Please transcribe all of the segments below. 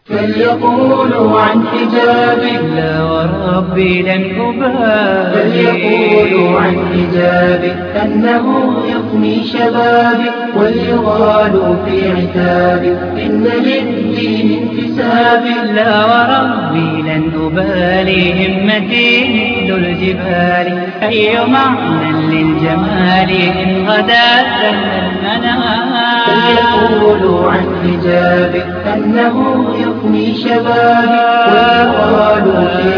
فليقولوا عن حجابي لا وربي لن أبالي. فليقولوا عن حجابي أنه يفني شبابي، وليغالوا في عتابي إن للدين انتسابي. لا وربي لن أبالي، همتي مثل الجبال، أي معنى للجمال إن غدا سهل المنام. فليقولوا عن حجابي أنه يفني شبابي، وليغالوا في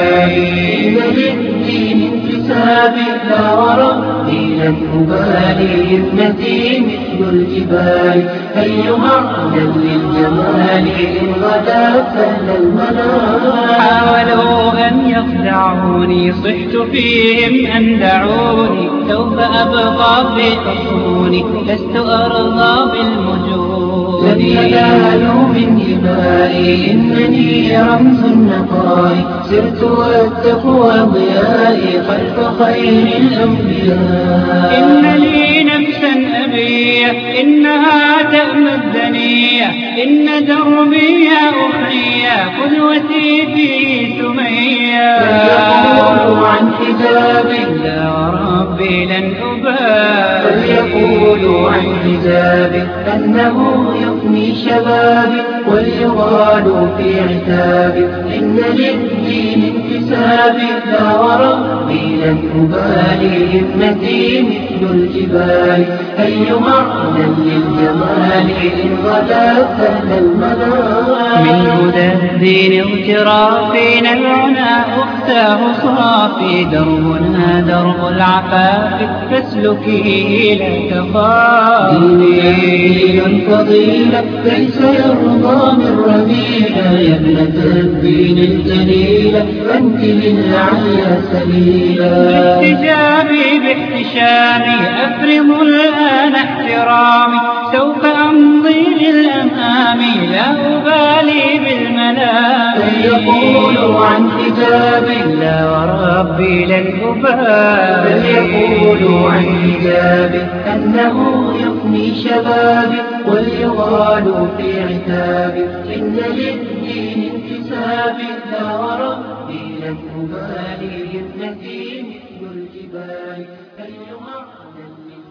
عتابي إن للدين انتسابي. لا وربي لن أبالي، همتي مثل الجبال، أي معنى للجمال إن غدا سهل المنام. حاولوا أن يخدعوني، صحت فيهم أن دعوني، سوف أبقى في حصوني، لست أرضى بالمجون. لن ينالوا من جبالي، إنني رمز النقاء، سرت والتقوى ضيائي خلف خير الأنبياء. إن لي نفسا أبية، إنها تأمى الدنيا، إن دربي يا أخي قدوتي في سمية. فليقولوا عن حجابي لا وربي لن أبالي. فليقولوا عن حجابي أنه يفني شبابي، وليغالوا في عتابي إن للدين انتسابي. لا وربي لن أبالي، همتي مثل الجبال، أي معنى للجمال إن غدا سهل المنام. من هدى الدين اغترافي، نبعنا أختاه صافي، دربنا درب العفاف، فاسلكيه لا تخافي. دين فضيلة ليس يرضى من رذيلة، يا ابنة الدين الجليلة أنت للعليا سبيلا. باحتجابي باحتشامي أفرض الآن احترامي، سوف أمضي للأمام لا أبالي بالملام. فليقولوا عن حجابي لا وربي لن أبالي. فليقولوا عن حجابي أنه يفني شبابي، وليغالوا في عتابي إن للدين انتسابي. لا وربي لن أبالي، همتي مثل الجبال، أي معنى